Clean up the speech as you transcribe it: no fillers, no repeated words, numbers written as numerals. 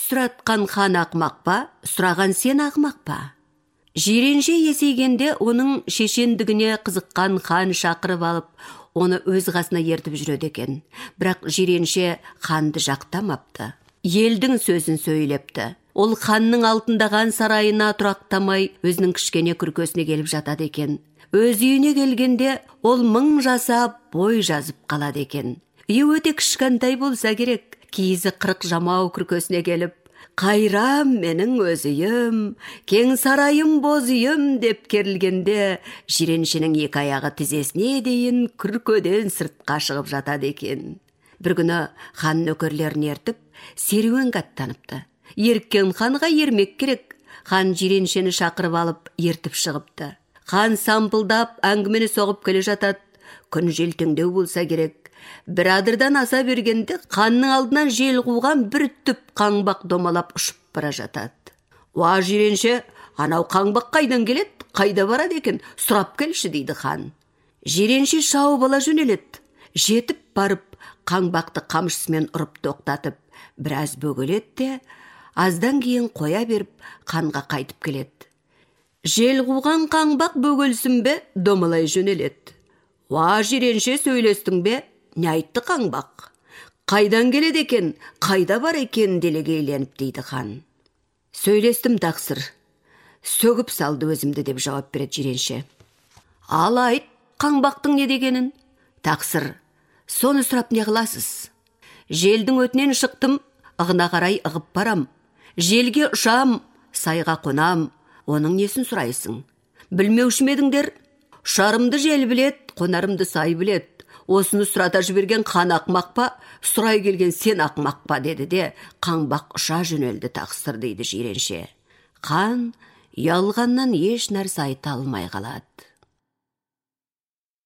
сұратқан хан ақмақ па, сұраған сен ақмақ па? Жиренше есейгенде оның шешендігіне қызыққан хан шақырып алып, оны өз қасына ертіп жүреді екен. Бірақ жиренше ханды жақтамапты. Елдің сөзін сөйлепті. Ол ханның алтындаған сарайына тұрақтамай, өзінің кішкене күркесіне келіп жатады екен. Өз үйіне келгенде ол 1000 жасап, бой жазып қалады екен. Үйі өте кішкентай болса керек. Киізі 40 жамау күркесіне келіп, «Қайрам менің өз үйім, кең сарайым боз үйім» деп керілгенде, жиреншенің 2 аяғы тізесіне дейін күркеден сыртқа шығып жатады екен. Бір күні хан нөкерлерін ертіп, серуенге аттаныпты. Еріккен ханға ермек керек. Хан жиреншені шақырып алып, ертіп шығыпты. Хан сампылдап, әңгімені соғып келе жатады. Күн желтеңдеу болса керек. Бір адырдан аса бергенде ханның алдынан жел қуған бір түп қаңбақ домалап ұшып бара жатады. «Уа жиренше, анау қаңбақ қайдан келеді? Қайда барады екен? Сұрап келші» дейді хан. Жиренше шауып ала жөнеледі. Жетіп барып, қаңбақты қамшысымен ұрып тоқтатып, біраз бөгеледі де, аздан кейін қоя беріп, ханға қайтып келеді. Жел қуған қаңбақ бөгелсін бе, домалай жөнеледі. «Уа жиренше, сөйлестің бе? Не айтты қаңбақ? Қайдан келеді екен? Қайда бар екен?» делегейленіп дейді хан. «Сөйлестім тақсыр. Сөгіп салды өзімді» деп жауап береді жиренше. «Ал айт, қаңбақтың не дегенін?» «Тақсыр, соны сұрап не қыласыз? Желдің өтінен шықтым, ығына қарай ығып барам. Желге ұшам, сайға қонам, оның несін сұрайсың? Білмеуші ме едіңдер? Ұшарымды жел білет, қонарымды сай білет. Осыны сұрата жіберген хан ақмақ па, сұрай келген сен ақмақ па» деді де, қаңбақ ұша жөнелді тақсыр дейді жиренше. Хан ұялғаннан еш нәрсе айта алмай қалады.